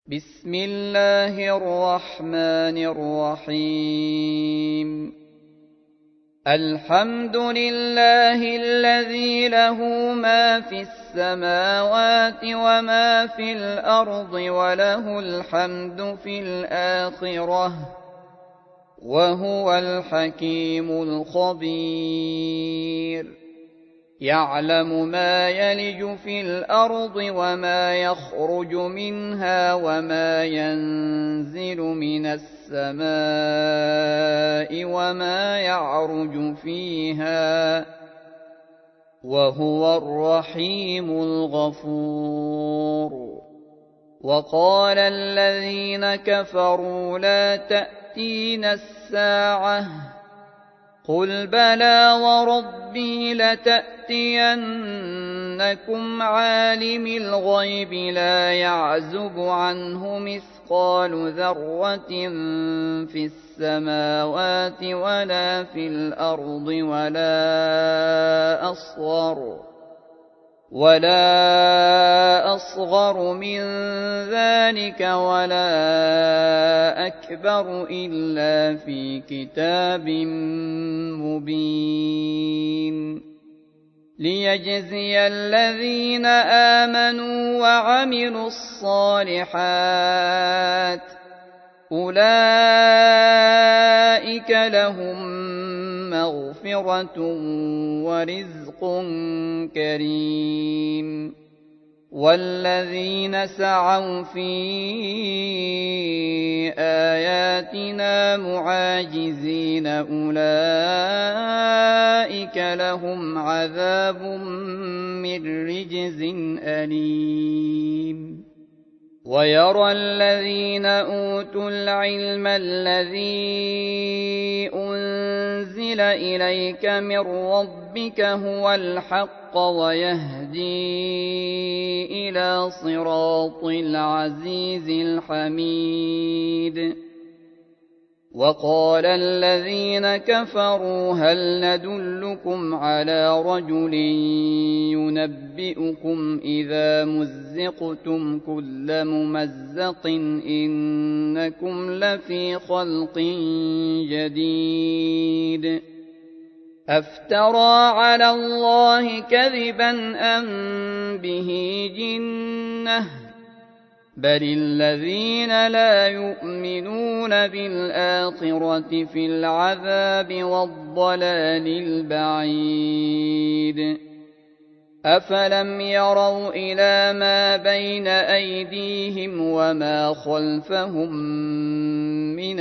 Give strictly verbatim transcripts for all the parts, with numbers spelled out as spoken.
بسم الله الرحمن الرحيم. الحمد لله الذي له ما في السماوات وما في الأرض وله الحمد في الآخرة وهو الحكيم الخبير. يعلم ما يلج في الأرض وما يخرج منها وما ينزل من السماء وما يعرج فيها وهو الرحيم الغفور. وقال الذين كفروا لا تأتينا الساعة قل بلى وربي لتأتينكم عالم الغيب لا يعزب عنه مثقال ذرة في السماوات ولا في الأرض ولا أصغر ولا أصغر من ذلك ولا أكبر إلا في كتاب مبين. ليجزي الذين آمنوا وعملوا الصالحات أولئك لهم مغفرة ورزق كريم. والذين سعوا في آياتنا معاجزين أولئك لهم عذاب من رجز أليم. ويرى الذين أوتوا العلم الذي أنزل إليك من ربك هو الحق ويهدي إلى صراط العزيز الحميد. وقال الذين كفروا هل ندلكم على رجل ينبئكم إذا مزقتم كل ممزق إنكم لفي خلق جديد. أفترى على الله كذبا أم به جنة بل الذين لا يؤمنون بالآخرة في العذاب والضلال البعيد. أفلم يروا إلى ما بين أيديهم وما خلفهم من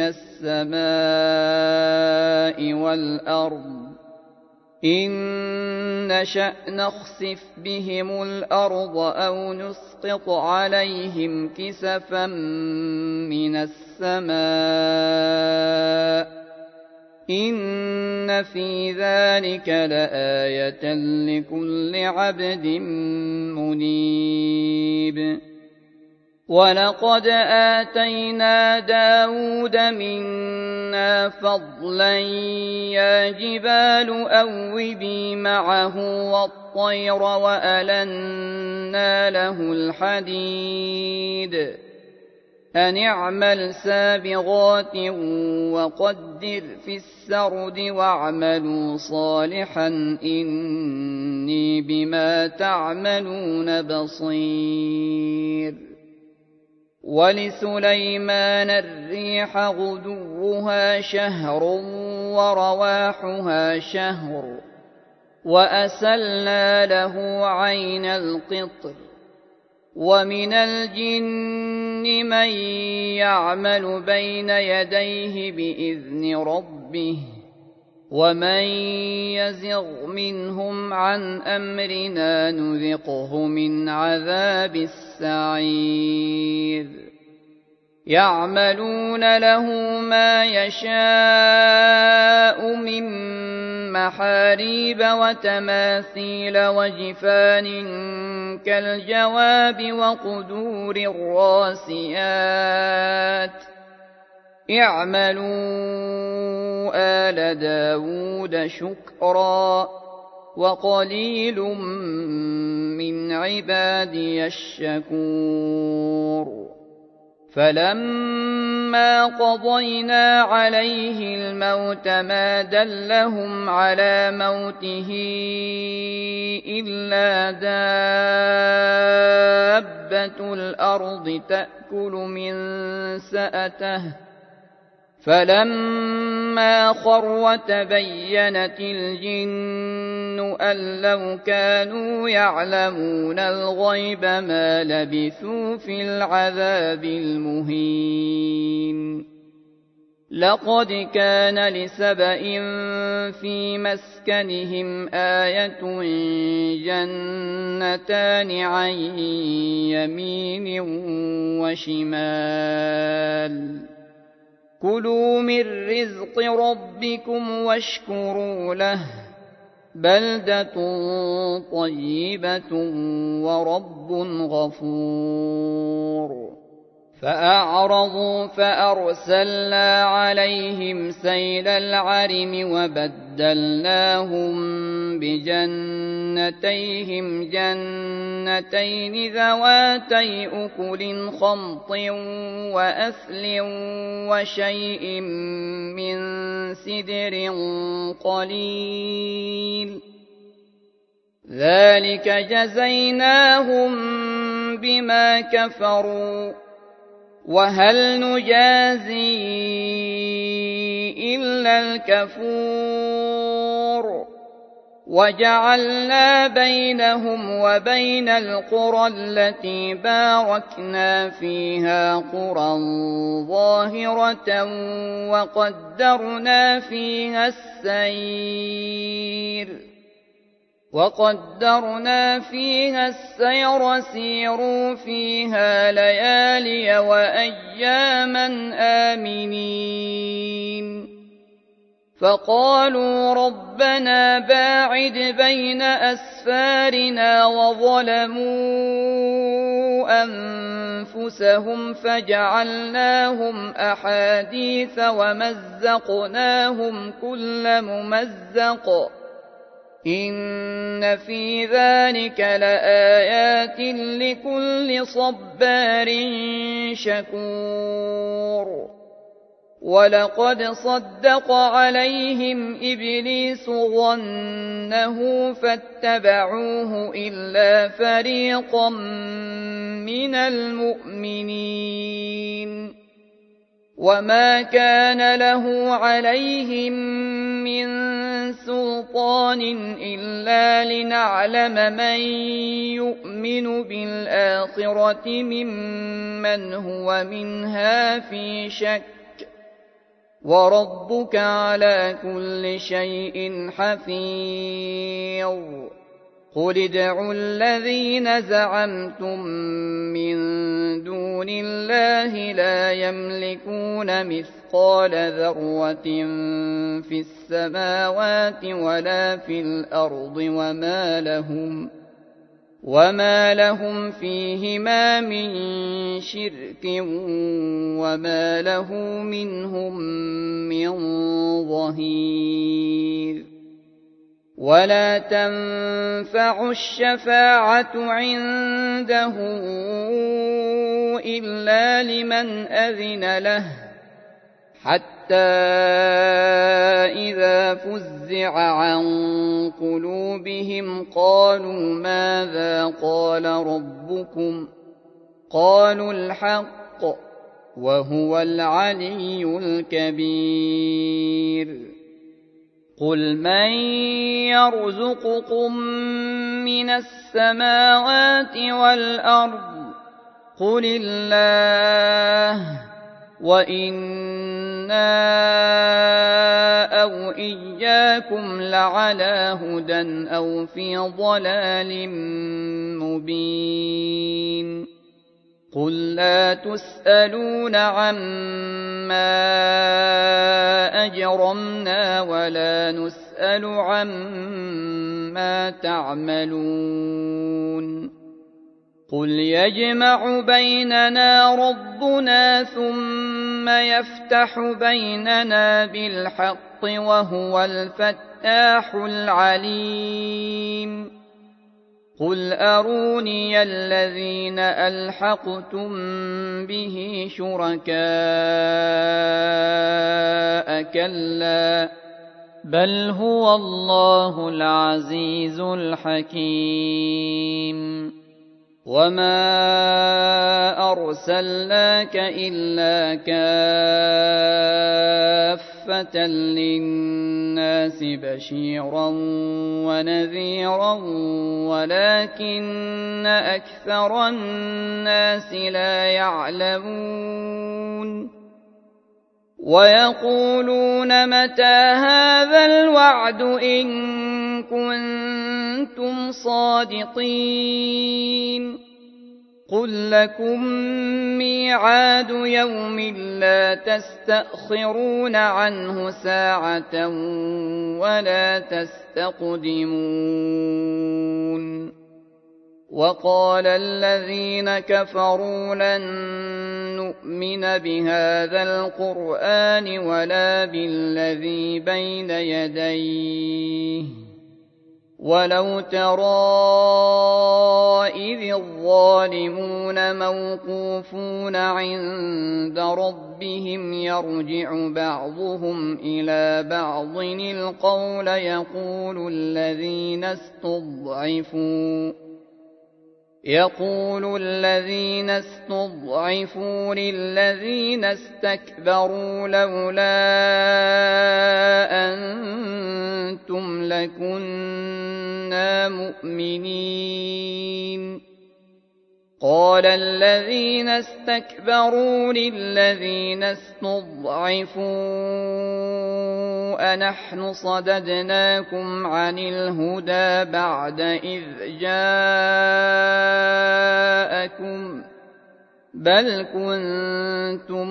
السماء والأرض إن نشأ نخسف بهم الأرض أو نسقط عليهم كسفا من السماء إن في ذلك لآية لكل عبد منيب. ولقد آتينا داود منا فضلا يا جبال أوبي معه والطير وألنا له الحديد أن اعمل سابغات وقدر في السرد واعملوا صالحا إني بما تعملون بصير. ولسليمان الريح غدوها شهر ورواحها شهر وأسلنا له عين القطر. ومن الجن من يعمل بين يديه بإذن ربه ومن يزغ منهم عن أمرنا نذقه من عذاب السعير. يعملون له ما يشاء من محاريب وتماثيل وجفان كالجواب وقدور الراسيات اعملوا آل داود شكرا وقليل من عبادي الشكور. فلما قضينا عليه الموت ما دلهم على موته إلا دابة الأرض تأكل من سأته فلما خر وتبينت الجن أن لو كانوا يعلمون الغيب ما لبثوا في العذاب المهين لقد كان لسبإ في مسكنهم آية جنتان عن يمين وشمال كلوا من رزق ربكم واشكروا له بلدة طيبة ورب غفور فأعرضوا فأرسلنا عليهم سيل العرم وبدلناهم بجنتيهم جنتين ذواتي أكل خمط وأثل وشيء من سدر قليل ذلك جزيناهم بما كفروا وهل نجازي إلا الكفور وجعلنا بينهم وبين القرى التي باركنا فيها قرى ظاهرة وقدرنا فيها السير وقدرنا فيها السير سيروا فيها ليالي وأياما آمنين فقالوا ربنا باعد بين أسفارنا وظلموا أنفسهم فجعلناهم أحاديث ومزقناهم كل ممزق إن في ذلك لآيات لكل صبار شكور ولقد صدق عليهم إبليس ظنه فاتبعوه إلا فريقا من المؤمنين وما كان له عليهم من سلطان إلا لنعلم من يؤمن بالآخرة ممن هو منها في شك وربك على كل شيء حفيظ قل ادعوا الذين زعمتم من دون الله لا يملكون مثقال ذرة في السماوات ولا في الأرض وما لهم وما لهم فيهما من شرك وما له منهم من ظهير ولا تنفع الشفاعة عنده إلا لمن أذن له حتى إذا فزع عن قلوبهم قالوا ماذا قال ربكم قالوا الحق وهو العلي الكبير قل من يرزقكم من السماوات والأرض قل الله وإنا أو إياكم لعلى هدى أو في ضلال مبين قل لا تسألون عما أجرمنا ولا نسأل عما تعملون قل يجمع بيننا ربنا ثم يفتح بيننا بالحق وهو الفتاح العليم قل أروني الذين ألحقتم به شركاء كلا بل هو الله العزيز الحكيم وما أرسلناك إلا كافة للناس بشيرا ونذيرا ولكن أكثر الناس لا يعلمون ويقولون متى هذا الوعد إن كنتم صادقين قل لكم ميعاد يوم لا تستأخرون عنه ساعة ولا تستقدمون وقال الذين كفروا لن نؤمن بهذا القرآن ولا بالذي بين يديه ولو ترى إذ الظالمون موقوفون عند ربهم يرجع بعضهم إلى بعض القول يقول الذين استضعفوا يقول الذين استضعفوا للذين استكبروا لولا أنتم لكنا مؤمنين قال الذين استكبروا للذين استضعفوا أنحن صددناكم عن الهدى بعد إذ جاءكم بل كنتم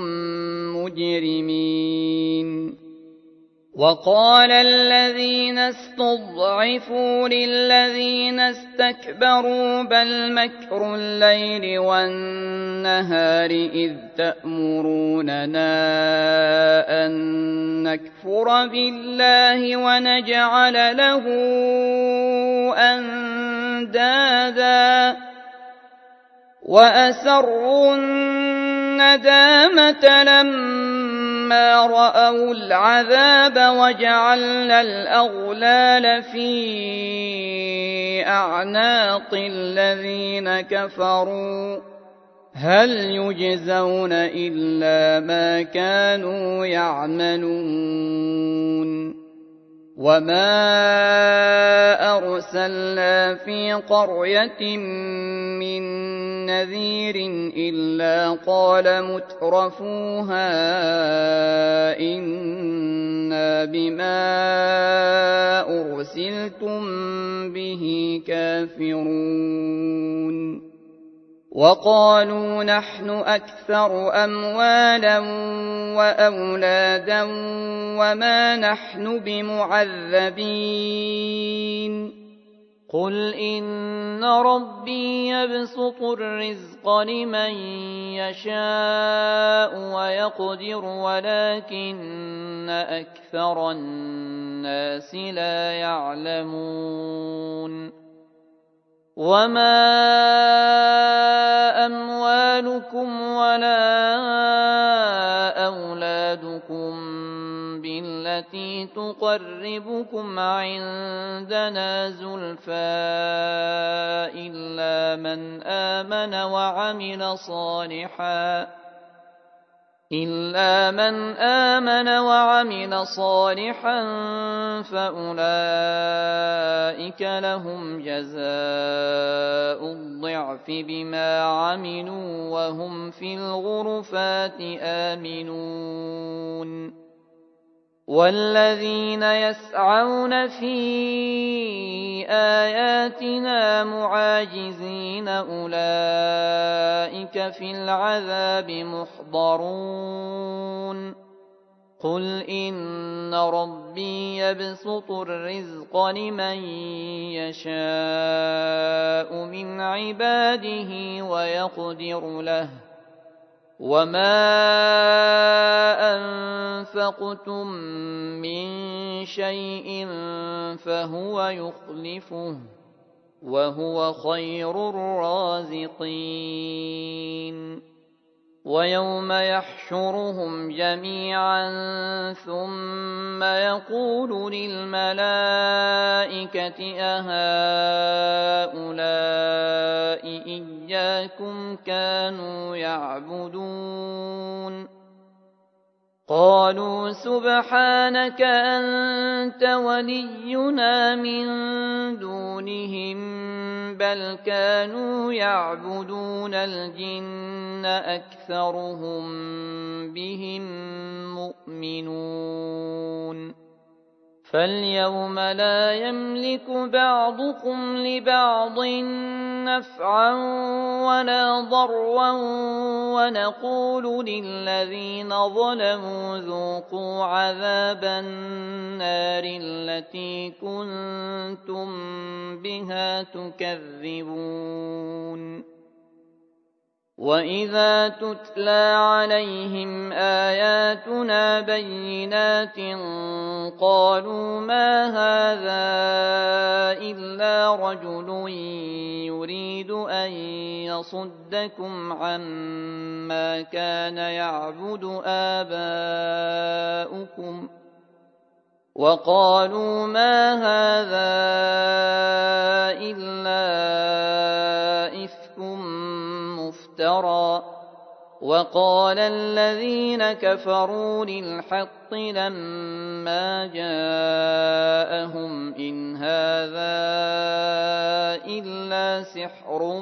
مجرمين وقال الذين استضعفوا للذين استكبروا بل مكر الليل والنهار إذ تأمروننا أن نكفر بالله ونجعل له أندادا وأسروا الندامة لما رأوا العذاب وجعلنا الأغلال في أعناق الذين كفروا هل يجزون إلا ما كانوا يعملون وما أرسلنا في قرية من نذير إلا قال مترفوها إنا بما أرسلتم به كافرون وقالوا نحن أكثر أموالا وأولادا وما نحن بمعذبين قل إن ربي يبسط الرزق لمن يشاء ويقدر ولكن أكثر الناس لا يعلمون وما أموالكم ولا أولادكم بالتي تقربكم عندنا زلفى إلا من آمن وعمل صالحا إلا من آمن وعمل صالحا فأولئك لهم جزاء الضعف بما عملوا وهم في الغرفات آمنون والذين يسعون في آياتنا معاجزين أولئك في العذاب محضرون قل إن ربي يبسط الرزق لمن يشاء من عباده ويقدر له وما أنفقتم من شيء فهو يخلفه وهو خير الرازقين ويوم يحشرهم جميعا ثم يقول للملائكة أهؤلاء إياكم كانوا يعبدون قالوا سبحانك أنت ولينا من دونهم بل كانوا يعبدون الجن أكثرهم بهم مؤمنون فاليوم لا يملك بعضكم لبعض نفعا ولا ضرا ونقول للذين ظلموا ذوقوا عذاب النار التي كنتم بها تكذبون وإذا تتلى عليهم آياتنا بينات قالوا ما هذا إلا رجل يريد أن يصدكم عما كان يعبد آباؤكم وقالوا ما هذا إلا إفك مفترى وقال الذين كفروا للحق لما جاءهم إن هذا إلا سحر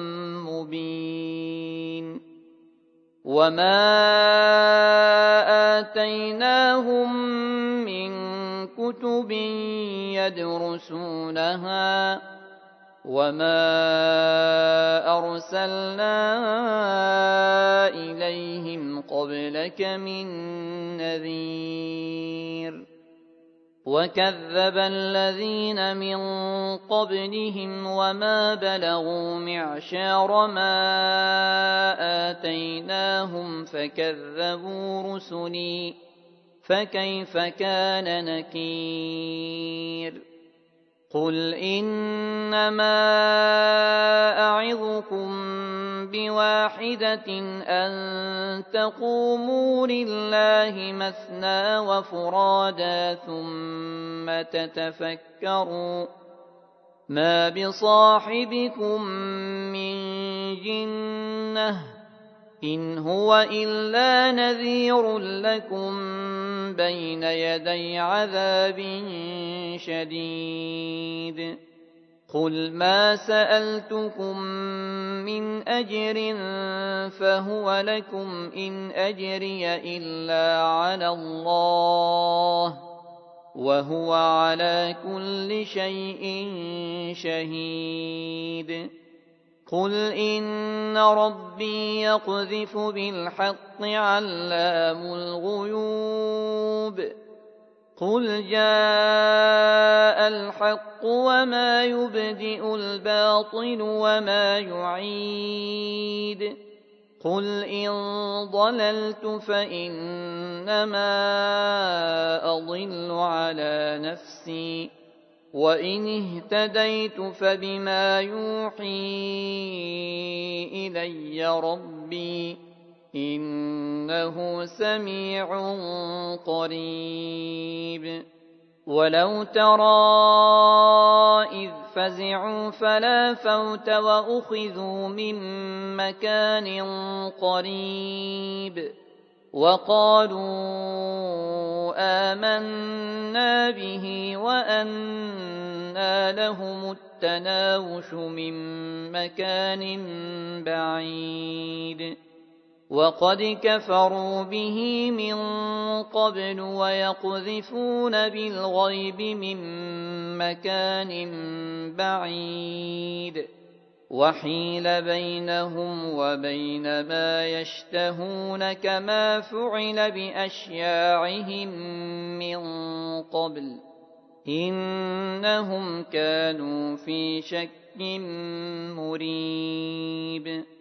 مبين وما آتيناهم من كتب يدرسونها وما أرسلنا إليهم قبلك من نذير وكذب الذين من قبلهم وما بلغوا معشار ما آتيناهم فكذبوا رسلي فكيف كان نكير قل إنما أعظكم بواحدة أن تقوموا لله مثنى وفرادا ثم تتفكروا ما بصاحبكم من جنة إن هو إلا نذير لكم بين يدي عذاب شديد قل ما سألتكم من أجر فهو لكم إن أجري إلا على الله وهو على كل شيء شهيد قل إن ربي يقذف بالحق علام الغيوب قل جاء الحق وما يبدئ الباطل وما يعيد قل إن ضللت فإنما أضل على نفسي وإن اهتديت فبما يوحي إلي ربي إنه سميع قريب ولو ترى إذ فزعوا فلا فوت وأخذوا من مكان قريب وقالوا آمنا به وأنى لهم التناوش من مكان بعيد وقد كفروا به من قبل ويقذفون بالغيب من مكان بعيد وحيل بينهم وبين ما يشتهون كما فعل بأشياعهم من قبل إنهم كانوا في شك مريب